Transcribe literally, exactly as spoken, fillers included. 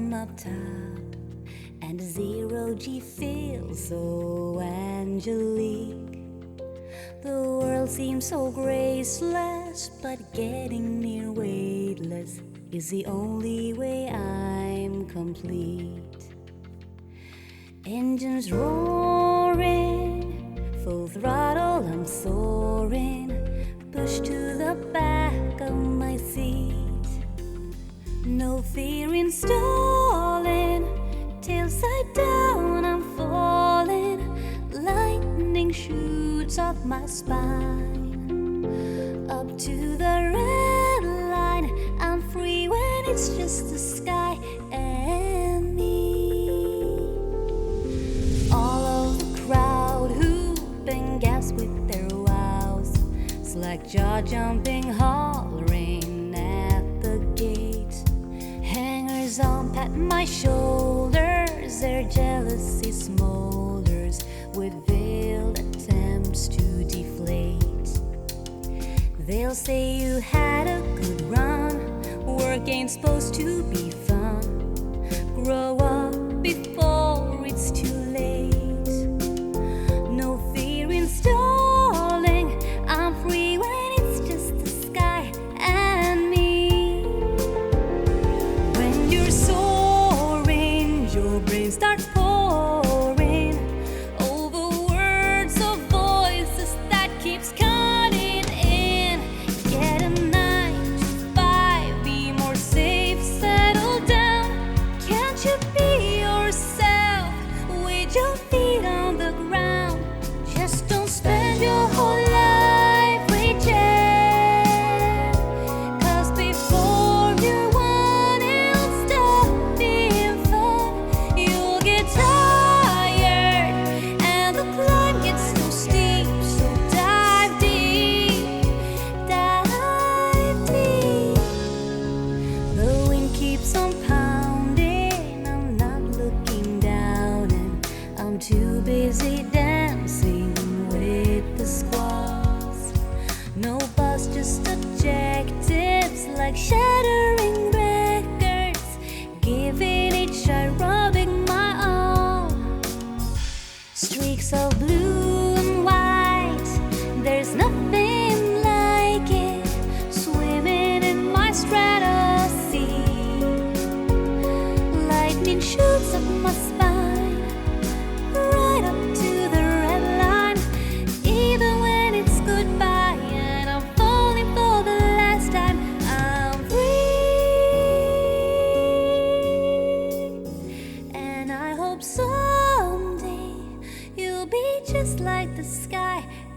from up top, and the zero G feels so angelique. The world seems so graceless, but getting near weightless is the only way I'm complete. Engines roaring, full throttle I'm soaring, pushed to the back of my seat. No fear in stalling, tail side down I'm falling. Lightning shoots off my spine. Up to the red line, I'm free when it's just the sky and me. All of the crowd whoop and gasp with their wows, slack jaw jumping, hollering at the gate. Hangers on pat my shoulders, their jealousy smolders with veiled attempts to deflate. They'll say you had a good run, work ain't supposed to be fun. Grow up before it's too late. No fear in stalling, I'm free when it's just the sky and me. When you're soaring, your brain starts pouring over words of voices that keeps cutting in. Get a nine to five, be more safe, settle down. Can't you be yourself with your feet on the ground? Just don't spend your whole life reaching, 'cause before you want it'll stop being fun. You'll get tired and the climb gets so steep. So dive deep, dive deep. The wind keeps on pounding, I'm not looking down, and I'm too busy dancing with the squalls. No buzz, just adjectives like shattering records, giving each eye rubbing my own. Streaks of blue and white, there's nothing like it, swimming in my stratosphere. Lightning shoots up my spine, right up to the red line. Even when it's goodbye and I'm falling for the last time, I'm free. And I hope someday you'll be just like the sky